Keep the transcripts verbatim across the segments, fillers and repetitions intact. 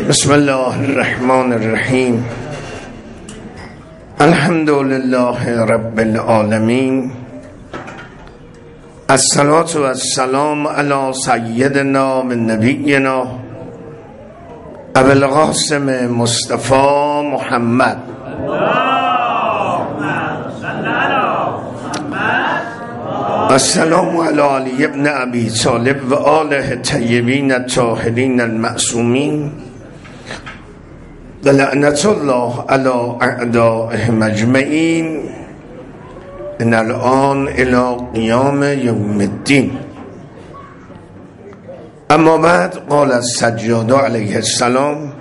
بسم الله الرحمن الرحیم. الحمد لله رب العالمین. الصلاة و السلام علی سیدنا و نبینا ابو القاسم مصطفی محمد. السلام علی علی ابن ابی طالب و آله طیبین الطاهرین المعصومین و لعنت الله علی اعدائهم اجمعین من الان الی قیام یوم الدین. اما بعد قال السجاد علیه السلام: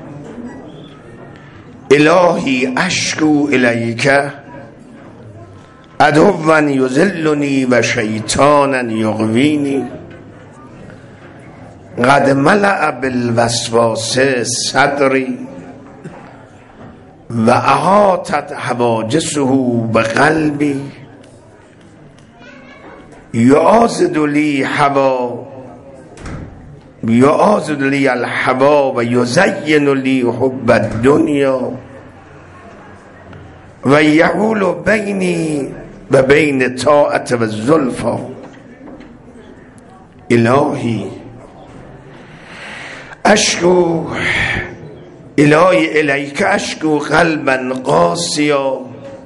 الهی اشکو الیک عدوا یذلنی و شیطانا یغوینی قد ملأ بالوسواس صدری و احاطت حواجسه بقلبی یعاضد لی هوا یعاضد لی الهوا و یزین لی حب الدنیا و یحول بینی و بین طاعت و زلفا. الهی اشکو الهی الیک اشکو قلبا قاسیا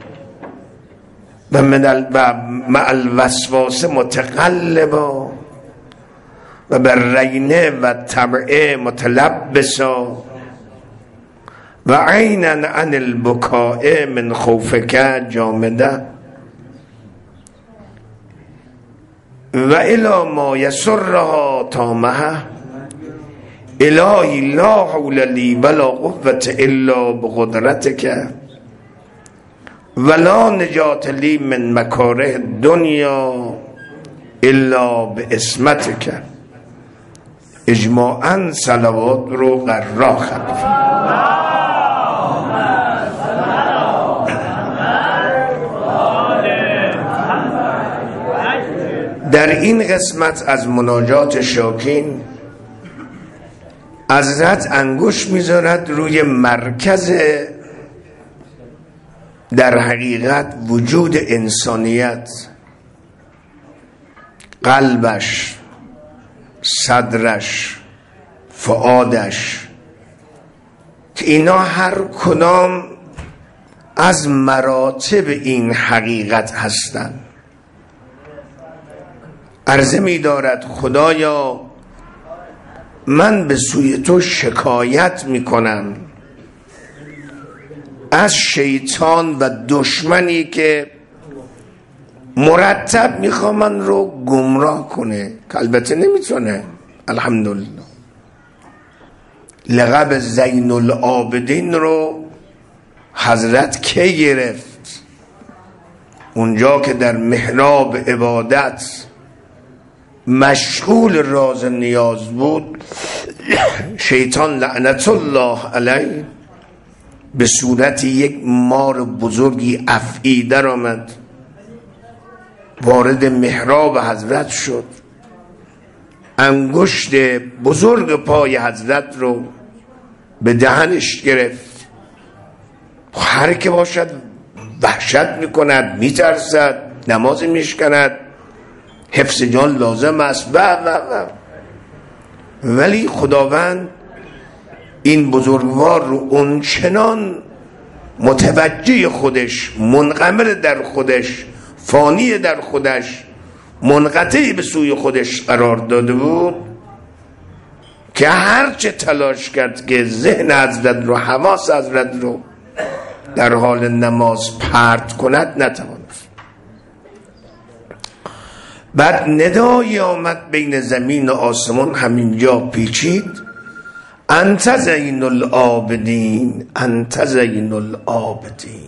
و من مع الوسواس متقلبا و بالرینه و طبعه متلبسا و عینا عن البکاء من خوفک جامده و الی ما یسرها تامها. الهی لا حول لی ولا قوة الا بقدرتک ولا نجات لی من مکاره الدنیا الا بعصمتک. اجماعاً صلوات رو قرار خلف. در این قسمت از مناجات شاکین حضرت انگشت میذارد روی مرکز در حقیقت وجود انسانیت، قلبش، صدرش، فؤادش، که اینا هر کدام از مراتب این حقیقت هستند. عرضه می دارد خدایا من به سوی تو شکایت می کنم از شیطان و دشمنی که مرتب می خواه من رو گمراه کنه، که البته نمی تونه. الحمدلله لقب زین العابدین رو حضرت کی گرفت؟ اونجا که در محراب عبادت مشغول راز نیاز بود، شیطان لعنت الله علیه به صورت یک مار بزرگی افعی در آمد، وارد محراب حضرت شد، انگشت بزرگ پای حضرت رو به دهنش گرفت. هر که باشد وحشت میکند، میترسد، نماز میشکند، حفظ جان لازم است و و و ولی خداوند این بزرگوار رو اونچنان متوجه خودش، منغمر در خودش، فانی در خودش، منقطع به سوی خودش قرار داده بود که هرچه تلاش کرد که ذهن حضرت رو، حواس حضرت رو در حال نماز پرت کند نتواند. بعد ندایی آمد بین زمین و آسمان، همینجا پیچید: انت زین العابدین، انت زین العابدین،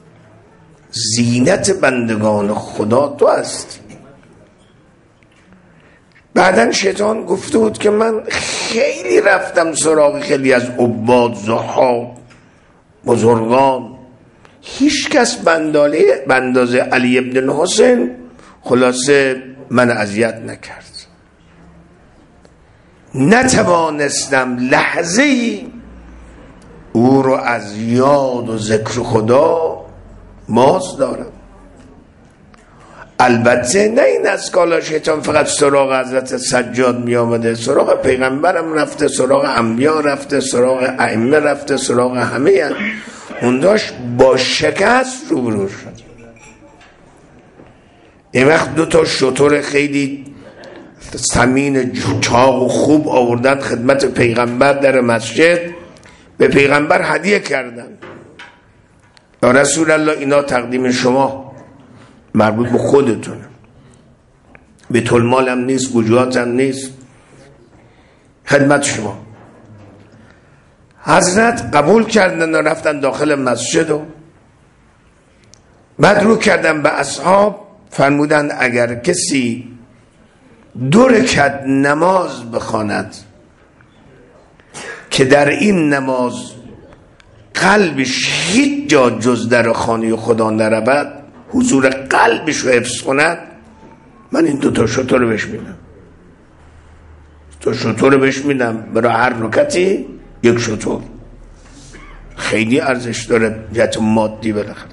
زینت بندگان خدا تو هستی. بعدن شیطان گفته بود که من خیلی رفتم سراغ خیلی از عباد، زهاد، بزرگان، هیچ کس بندازه علی ابن حسین خلاصه من اذیت نکرد. نتوانستم لحظه‌ای او رو از یاد و ذکر خدا ماز دارم. البته نه این از کالا شیطان فقط سراغ حضرت سجاد می آمده، سراغ پیغمبرم رفته، سراغ انبیا رفته، سراغ ائمه رفته، سراغ همه هم. اون داشت با شکست روبرو شد. این وقت دو تا شتر خیلی ثمین چاق و خوب آوردن خدمت پیغمبر در مسجد، به پیغمبر هدیه کردن. یا رسول الله اینا تقدیم شما، مربوط به خودتونه، به طول مالم نیست، وجوهاتم نیست، خدمت شما. حضرت قبول کردن و رفتن داخل مسجد و بعد رو کردن به اصحاب، فرمودن اگر کسی دو رکعت نماز بخواند که در این نماز قلبش هیچ جا جز در خانه خدا نرود، حضور قلبش رو حفظ کند، من این دو تا شتر رو بهش میدم. دو شتر رو بهش میدم، برای هر رکعتی یک شتر. خیلی ارزش داره جهت مادی. بالاخره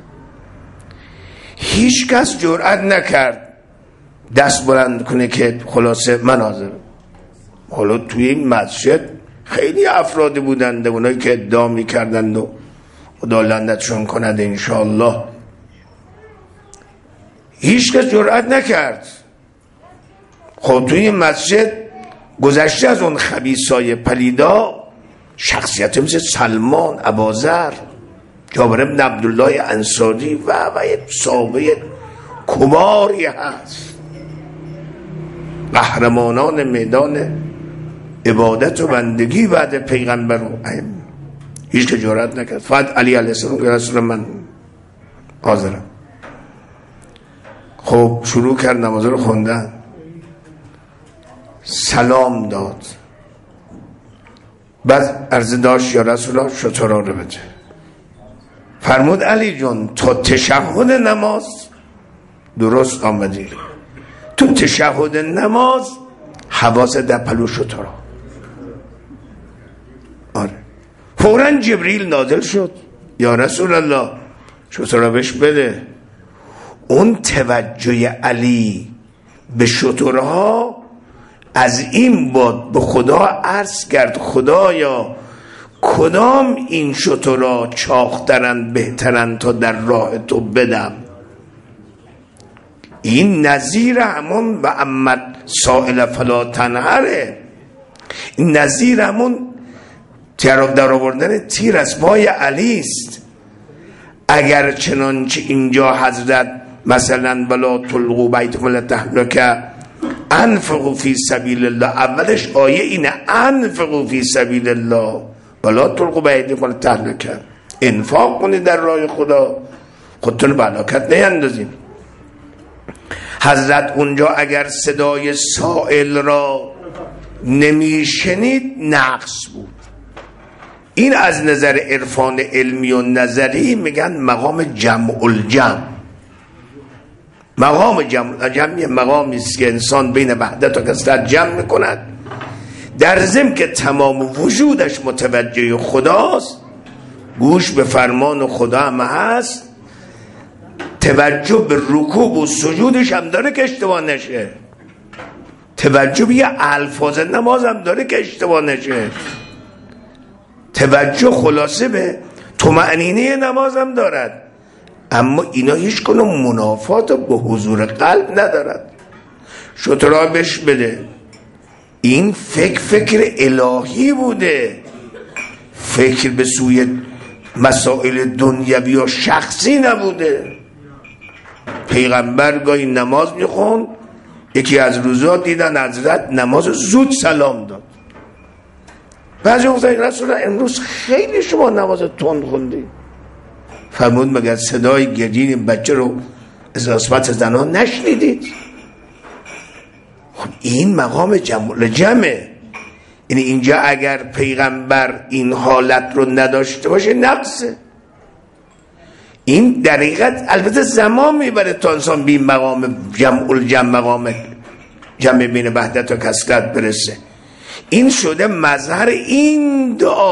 هیچ کس جرئت نکرد دست بلند کنه که خلاصه من حاضرم. حالا توی این مسجد خیلی افرادی بودند اونایی که ادعا میکردند و خدا لعنتشون کند انشاءالله. هیچ کس جرئت نکرد. خب توی این مسجد گذشته از اون خبیثای پلیدا شخصیت مثل سلمان، ابوذر، جابر بن عبدالله انصاری و و صحابه کباری هست، قهرمانان میدان عبادت و بندگی بعد پیغمبر رو هیچ که جرئت نکرد. فقط علی علیه السلام یا رسول من حاضرم. خب شروع کرد نماز رو خوندن، سلام داد، بعد عرض داشت یا رسول الله شترها رو بده. فرمود علی جان تا تشهد نماز درست آمدی، تو تشهد نماز حواس در پلو شترها. آره فوراً جبریل نازل شد، یا رسول الله شترها بهش بده. اون توجه علی به شترها از این باد به خدا عرض کرد خدایا کدام این شترها چاقترن بهترن تا در راه تو بدم. این نظیر همون و امت سائل فلا تنهره، این نظیر همون تیر در آوردن تیر از پای علی است. اگر چنانچه اینجا حضرت مثلا ولا تلقوا بیتکم لتهلکه انفقوا فی سبیل الله، اولش آیه اینه انفقوا فی سبیل الله ولا تلقوا بیتکم لتهلکه، انفاق کنید در راه خدا، خودتون به هلاکت نیندازید. حضرت اونجا اگر صدای سائل را نمیشنید نقص بود. این از نظر عرفان علمی و نظری میگن مقام جمع الجمع. مقام جمع الجمع مقامی است که انسان بین وحدت و کثرت جمع میکند، در ضمن که تمام وجودش متوجه خداست، گوش به فرمان خدا هم هست، توجه به رکوع و سجودش هم داره که اشتباه نشه، توجه به الفاظ نماز هم داره که اشتباه نشه، توجه خلاصه به طمأنینه نماز هم دارد. اما اینا هیچ کنه منافات به حضور قلب ندارد. شترها بهش بده. این فکر فکر الهی بوده، فکر به سوی مسائل دنیوی و شخصی نبوده. پیغمبر گاهی نماز میخوند، یکی از روزا دیدن حضرت نماز زود سلام داد. بعضی گفتن رسول الله امروز خیلی شما نماز تند خوندی. فرمود مگر صدای گریه بچه رو از قسمت زنان نشنیدید؟ خب این مقام جمع جمعه. یعنی اینجا اگر پیغمبر این حالت رو نداشته باشه نقصه. این در حقیقت البته زمان میبره تا انسان بین مقام جمع الجمع، مقام جمع بین وحدت و کثرت برسه. این شده مظهر این دعا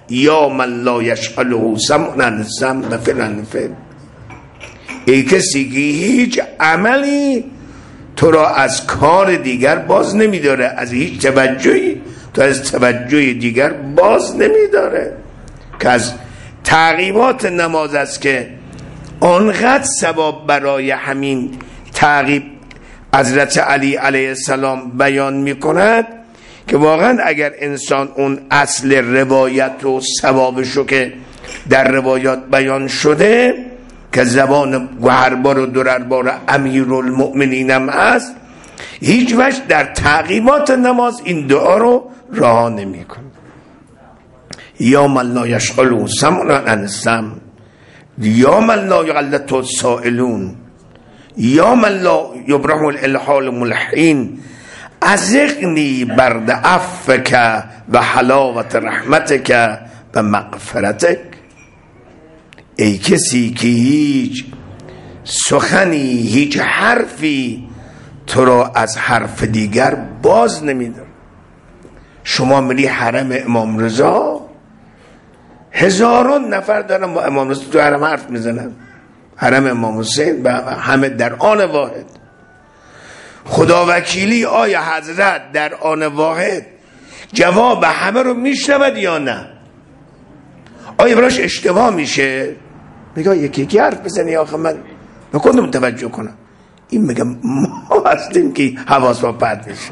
یا من لا یشغله سمع عن السمع و فعل عن الفعل. ای کسی که هیچ عملی تو را از کار دیگر باز نمیداره، از هیچ توجهی تو از توجه دیگر باز نمیداره، که از تعقیبات نماز است که آنقدر ثواب برای همین تعقیب حضرت علی علیه السلام بیان میکند که واقعا اگر انسان اون اصل روایت و ثوابشو که در روایات بیان شده که زبان گوهربار و درربار امیرالمؤمنین هم هست، هیچ وجه در تعقیبات نماز این دعا رو رها نمی‌کنه. یا من لا یشغله سمع عن السمع، یا من لا یغلطه السائلون، یا من لا یبرح الالحال ملحین، ازغنی برد عفوک و حلاوت رحمتک و مغفرتک. ای کسی که هیچ سخنی، هیچ حرفی تو را از حرف دیگر باز نمیداره. شما میری حرم امام رضا، هزاران نفر دارن با امام رضا تو حرم حرف میزنن، حرم امام حسین و همه در آن واحد. خدا وکیلی آیا حضرت در آن واحد جواب همه رو میشنود یا نه؟ آیا براش اشتباه میشه؟ میگه یکی یکی حرف بزنی، آخه من نکنم توجه کنم. این میگه ما هستیم که حواس ما پرت میشه.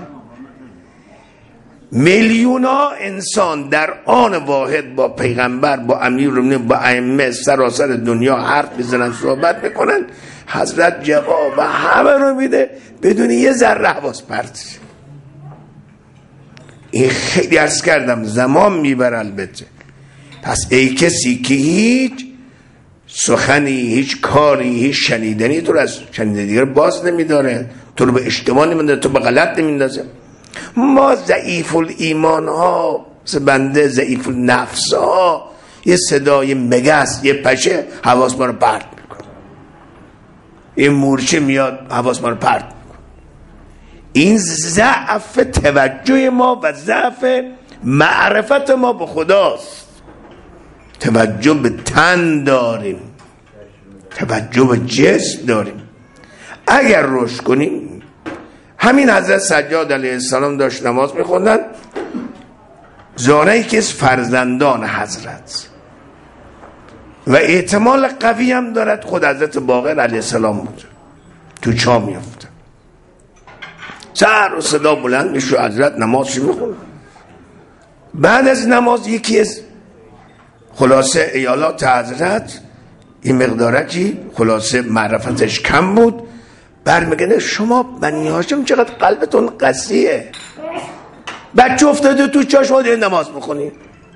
میلیون ها انسان در آن واحد با پیغمبر، با امیرالمومنین، با ائمه سراسر دنیا حرف میزنن، صحبت میکنن، حضرت جواب همه رو میده بدون یه ذره حواس پرت. این خیلی عرض کردم زمان میبره البته. پس ای کسی که هیچ سخنی، هیچ کاری، هیچ شنیدنی تو رو از شنیدنی دیگر باز نمیداره، تو رو به اشتباه نمیداره، تو به غلط نمیندازه. ما ضعیف الایمان ها، بنده ضعیف النفس ها، یه صدای مگس، یه پشه حواس ما رو پرت میکنه، این مورچه میاد حواس ما رو پرت میکنه. این ضعف توجه ما و ضعف معرفت ما به خداست. توجه به تن داریم، توجه به جسم داریم. اگر رشد کنیم، همین حضرت سجاد علیه السلام داشت نماز میخوندن، زانه که از فرزندان حضرت و احتمال قوی هم دارد خود حضرت باقر علیه السلام بود، تو چا میفته، سر و صدا بلند میشه، حضرت نمازش میخوند. بعد از نماز یکی از خلاصه ایالات حضرت، این مقدارکی خلاصه معرفتش کم بود، برمیگرده شما بنی هاشم چقدر قلبتون قسیه، بچه افتاده تو چا شما دیگه نماز میخونی.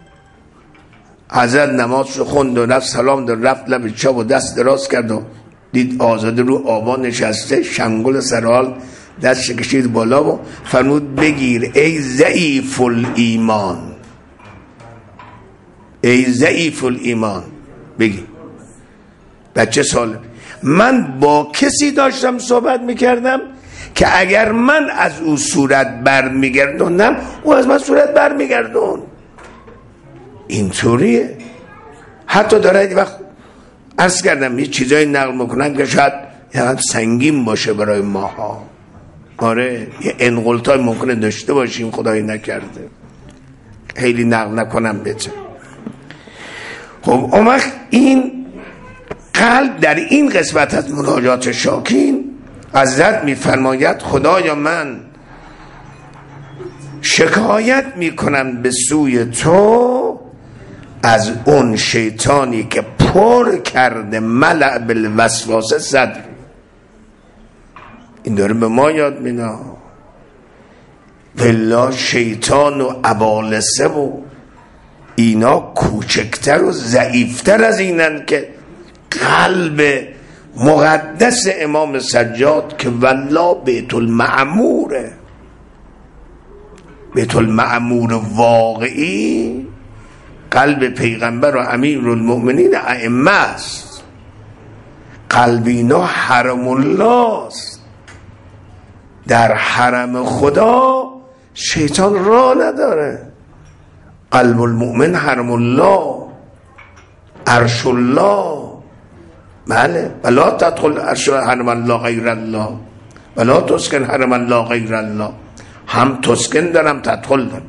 حضرت نمازشو خوند و رفت سلام داد، رفت لب چا و دست دراز کرد و دید آزاده رو آبان نشسته، شنگل سرحال دست کشید بالا و فرمود بگیر ای ضعیف الایمان، ای ضعیف الایمان بگیر. بچه سالم. من با کسی داشتم صحبت میکردم که اگر من از او صورت بر میگردوندم او از من صورت بر میگردون. اینطوریه. حتی داره این وقت عرض کردم یه چیزایی نقل میکنن که شاید سنگین باشه برای ماها، آره یه انقلتای ممکنه داشته باشیم، خدایی نکرده، خیلی نقل نکنم بچه. خب اون وقت این قلب در این قسمت از مناجات شاکین حضرت میفرماید خدایا من شکایت میکنم به سوی تو از اون شیطانی که پر کرده ملع بالوسواس صدر. این داره به ما یاد میده والله شیطان و ابالسه و اینا کوچکتر و ضعیفتر از اینن که قلب مقدس امام سجاد که والله بیت المعموره، بیت المعمور واقعی قلب پیغمبر و امیرالمؤمنین ائمه است. قلب اینا حرم الله است. در حرم خدا شیطان راه نداره. قلب المؤمن حرم الله، عرش الله. بله، ولا تدخل عرش حرم الله غیر الله ولا تسکن حرم الله غیر الله. هم تسکن دارم تدخل دارم.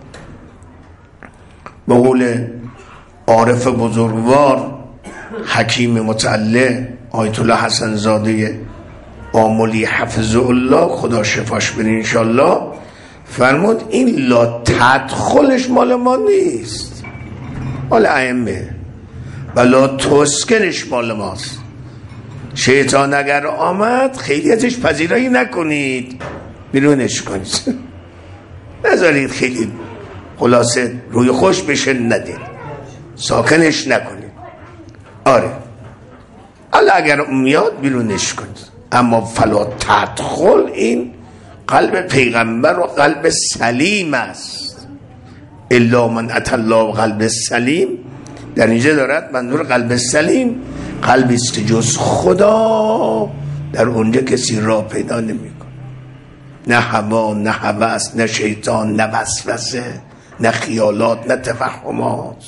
به قول عارف بزرگوار حکیم متعلق آیت الله حسن زاده آملی حفظ الله، خدا شفاش بده انشالله، فرمود این لا تدخلش مال ما نیست، مال ائمه، ولا تسکنش مال ماست. شیطان اگر آمد خیلی ازش پذیرایی نکنید، بیرونش کنید، نذارید خیلی خلاصه روی خوش بشه، ندید، ساکنش نکنید. آره حالا اگر میاد بیرونش کنید، اما فلا تدخل این قلب پیغمبر و قلب سلیم است. الا من اتى الله قلب سلیم، در اینجا دارد منظور قلب سلیم قلبی است که جز خدا در اونجا کسی را پیدا نمیکنه، نه هوا، نه هوس، نه شیطان، نه وسوسه، نه خیالات، نه توهمات.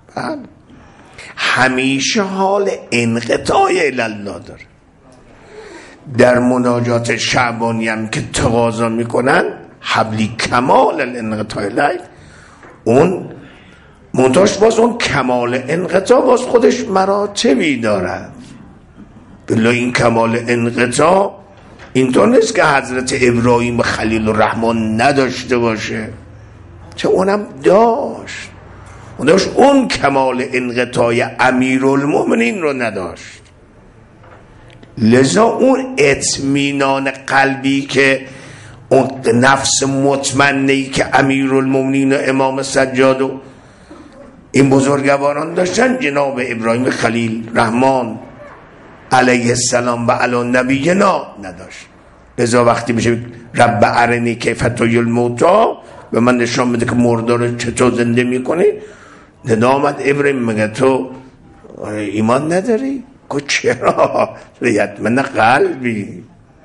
همیشه حال انقطاع الله داره. در مناجات شعبانی هم که تقاضا میکنن حبلی کمال الانقطاع الیک، اون منتاش باز اون کمال انقطاع باز خودش مراتبی دارد. بلا این کمال انقطاع اینطور نیست که حضرت ابراهیم خلیل الرحمن نداشته باشه، چه اونم داشت، اون داشت اون کمال انقطاع امیرالمؤمنین رو نداشت. لذا اون اطمینان قلبی که اون نفس مطمئنه‌ای که امیرالمؤمنین و امام سجاد و این بزرگواران داشتن، جناب ابراهیم خلیل رحمان علیه السلام و علی نبینا نداشت. لذا وقتی میشه رب ارنی کیف تحیی الموتی، به من نشان بده که مردا رو چطور زنده میکنی، ندا آمد ابراهیم میگه تو ایمان نداری؟ که چرا؟ من قلبی.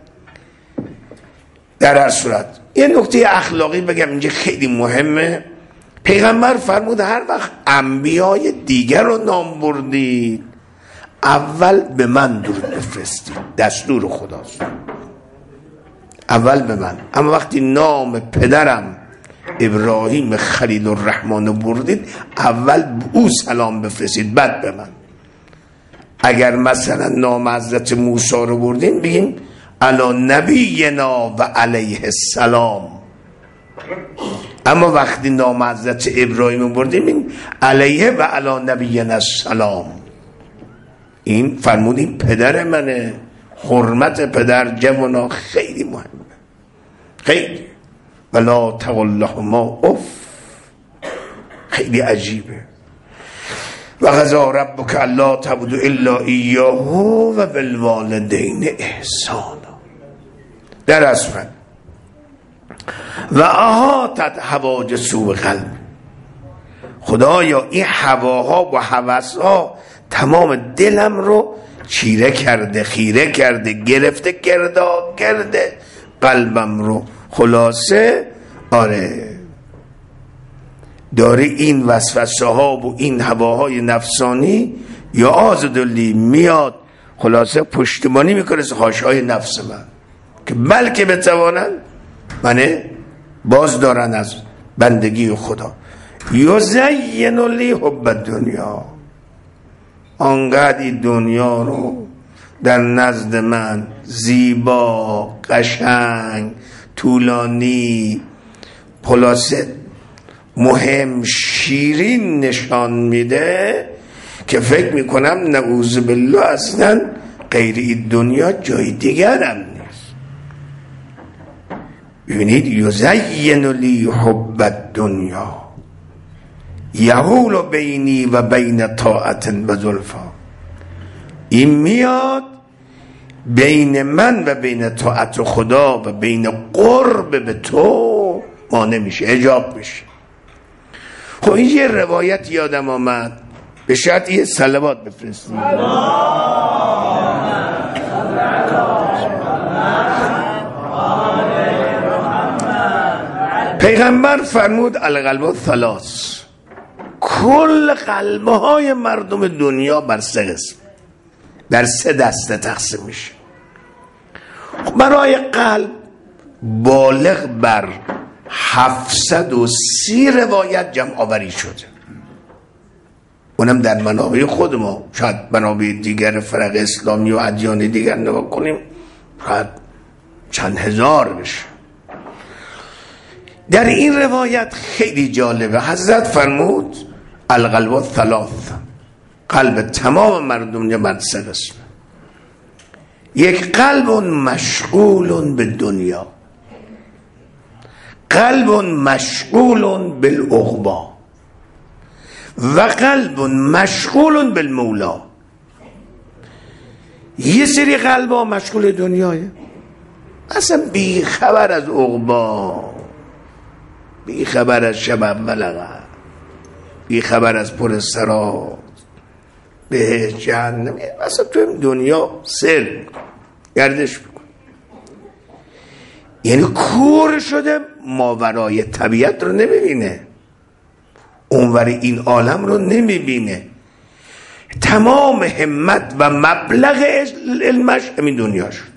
در هر صورت یه نکته اخلاقی بگم اینجا خیلی مهمه. پیغمبر فرمود هر وقت انبیای دیگر رو نام بردید اول به من درود بفرستید، دستور خداست، اول به من. اما وقتی نام پدرم ابراهیم خلیل الرحمن رو بردید اول به او سلام بفرستید، بعد به من. اگر مثلا نام حضرت موسی رو بردیم بگیم علی نبینا و علیه السلام، اما وقتی نام حضرت ابراهیم رو بردیم بگیم علیه و علی نبینا السلام. این فرمودیم پدر منه، حرمت پدر جوانا خیلی مهمه، خیلی. ولا تقل لهما اف، خیلی عجیبه. و قضا ربک الا تعبدوا الا ایاه و بالوالدین احسانا. در اصفن و احاطت حواجز قلب، خدایا این هواها و هوسها تمام دلم رو چیره کرده، خیره کرده، گرفته کرده کرده قلبم رو. خلاصه آره داره این وسوسه ها و این هواهای نفسانی یا آزدلی میاد، خلاصه پشتیبانی میکنه خواهش‌های نفس من که بلکه بتوانن منه باز دارن از بندگی خدا. یزین لی حب الدنیا، آنقدر این دنیا رو در نزد من زیبا، قشنگ، طولانی، خلاصه مهم، شیرین نشان میده که فکر میکنم نعوذ بالله اصلا غیر این دنیا جای دیگرم نیست. ببینید یزین لی حب الدنیا یحول بینی و بین طاعت و زلفا، این میاد بین من و بین طاعت خدا و بین قرب به تو مانع میشه، حجاب میشه. خب این یه روایت یادم آمد، به شرط یه صلوات بفرستید. پیغمبر فرمود القلب ثلاث، کل قلبهای مردم دنیا بر سه قسم، در سه دسته تقسیم میشه. برای قلب بالغ بر هفتصد و سی روایت جمع آوری شده، اونم در منابع خود ما، شاید منابع دیگر فرق اسلامی و ادیان دیگر نگاه کنیم شاید چند هزار بشه. در این روایت خیلی جالبه، حضرت فرمود القلب ثلاث، قلب تمام مردم بر سه قسم. یک قلب مشغول به دنیا، قلب مشغول بالعقبی و قلب مشغول بالمولا. یه سری قلب ها مشغول دنیاه، اصلا بی خبر از عقبی، بی خبر از شب اول عقب، بی خبر از پر سرات به جهنم، اصلا تو این دنیا سر گردش بکن. یعنی کور شده، ماورای طبیعت رو نمیبینه، اونور این عالم رو نمیبینه، تمام همت و مبلغ علمش همین دنیا شد.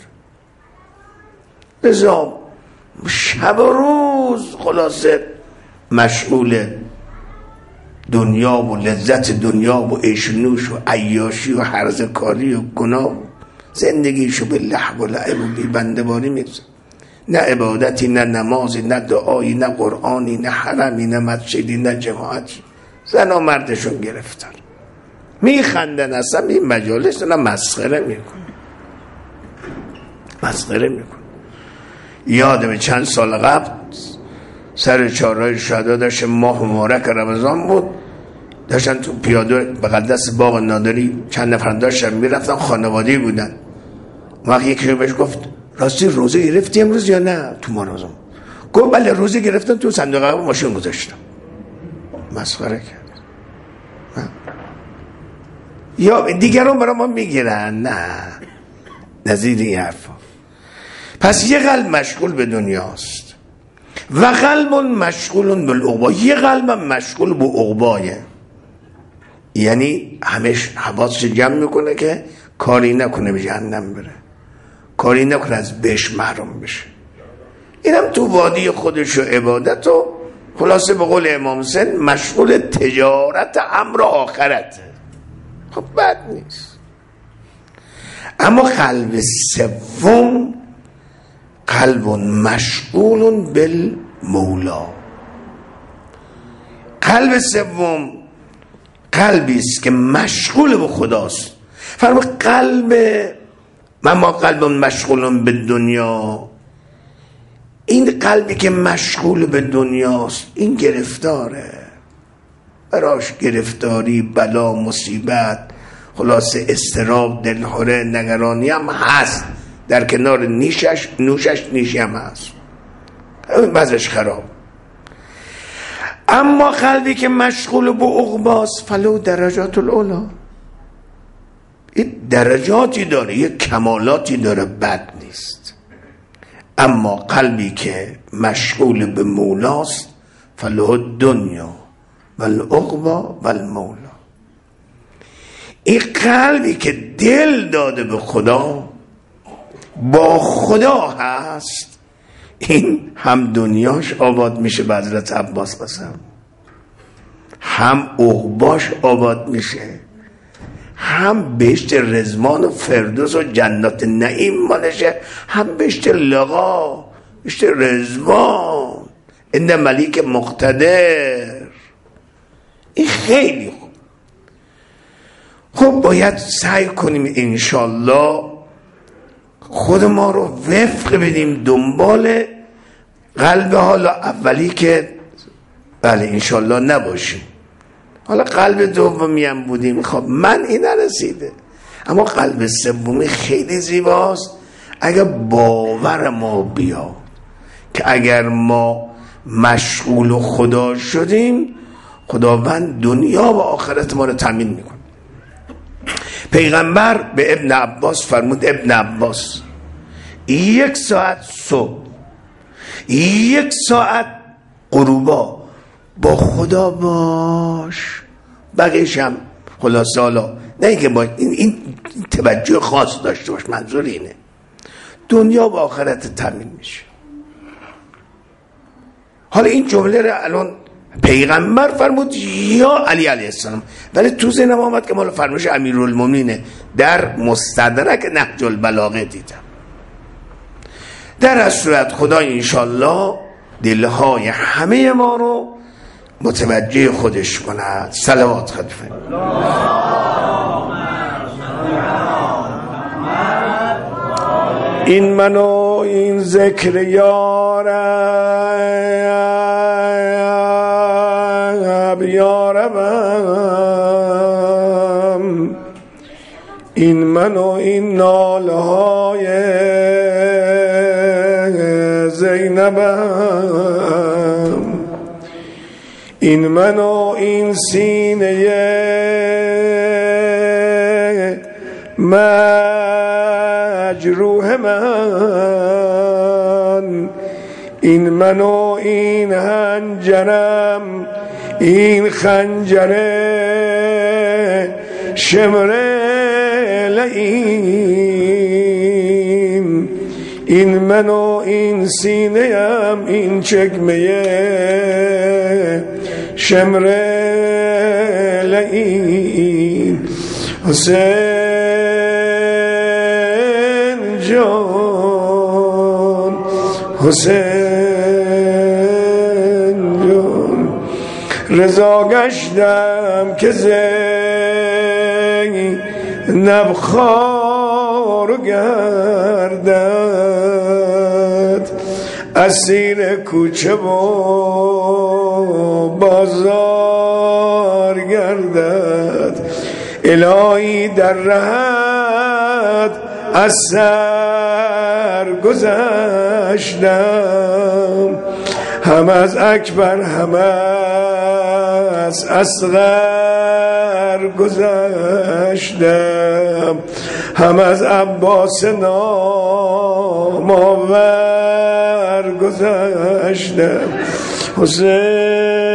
لذا شب و روز خلاصه مشغول دنیا و لذت دنیا و عیش و نوش و عیاشی و حرز کاری و گناه، زندگیشو به لهو و لعب و بی بنده‌واری می‌گذاره. نه عبادتی، نه نمازی، نه دعایی، نه قرآنی، نه حرمی، نه مسجدی، نه جماعتی. زن و مردشون گرفتن، میخندن، اصلا این مجالس نه مسخره میکن مسخره میکن. یادم چند سال قبل سر چهارراه شهدا داشت، ماه مبارک رمضان بود، داشتن تو پیاده بقدس باغ نادری چند نفر داشتن میرفتن، خانواده‌ای بودن. وقتی یکی بهش گفت راستی روزه گرفتی امروز یا نه تو مراسم؟ گفت بله روزه گرفتم، تو صندوق عقب ماشین گذاشتم. مسخره کرد. یا دیگران برای ما میگیرن، نه نظیر این حرفا. پس یه قلب مشغول به دنیاست و قلب مشغول بالعقبی، یه قلب مشغول به عقبایه، یعنی همش حواسش جمع میکنه که کاری نکنه به جهنم بره، کاری نکنه از بهش محروم بشه. اینم تو وادی خودش و عبادت و خلاصه به قول امام حسین مشغول تجارت امر آخرت. خب بد نیست. اما قلب سوم قلب مشغول بالمولا. قلب سوم قلبی است که مشغول به خداست. فرمود قلب من ما قلب مشغول به دنیا، این قلبی که مشغول به دنیاست این گرفتاره، براش گرفتاری، بلا، مصیبت، خلاصه استراب، دلهره، نگرانی هم هست، در کنار نیشش نوشش نیشی هم هست، بعضش خراب. اما قلبی که مشغول به عقباست فلو درجات الاولا، این درجاتی داره، یک کمالاتی داره، بد نیست. اما قلبی که مشغول به مولاست فلو دنیا والعقبا والمولا، این قلبی که دل داده به خدا، با خدا هست، این هم دنیاش آباد میشه به حضرت عباس قسم، هم عقباش آباد میشه، هم بهشت رضوان و فردوس و جنات نعیم مالشه، هم بهشت لقا، بهشت رضوان عند ملیک مقتدر. این خیلی خوب. خب باید سعی کنیم انشالله خود ما رو وفق بدیم دنبال قلب حالا اولی که بله انشالله نباشیم، حالا قلب دومی هم بودیم، خب من این نرسیده، اما قلب سومی خیلی زیباست. اگر باور ما بیاد که اگر ما مشغول خدا شدیم، خداوند دنیا و آخرت ما رو تامین میکنه. پیغمبر به ابن عباس فرمود ابن عباس یک ساعت صبح، یک ساعت غروبا با خدا باش، بقیش هم خلاصه حالا نه اینکه با این, این توجه خاص داشته باش، منظور اینه دنیا و آخرت تامین میشه. حالا این جمله رو الان پیغمبر فرمود یا علی علیه السلام، ولی تو ذهنم آمد که مال فرمایش امیرالمومنینه. در مستدرک نهج البلاغه دیدم. در از صورت خدا انشالله دلهای همه ما رو متوجه خودش کند. صلوات خدمت این منو این ذکر یارب یاربم، این منو این ناله های زینبم، این منو این سینه مجروح من، این منو این هنجرم این خنجر شمر لئیم، این منو این سینه ام این چکمه شمر لئیم. حسین جان حسین جان، رضا گشتم که زینب خوار گردد، اسیر کوچه و بازار گردد، الهی در رهت از سر گذشتم، هم از اکبر هم از اصغر گذشتم، هم از عباس نامآور گذشتم. حسین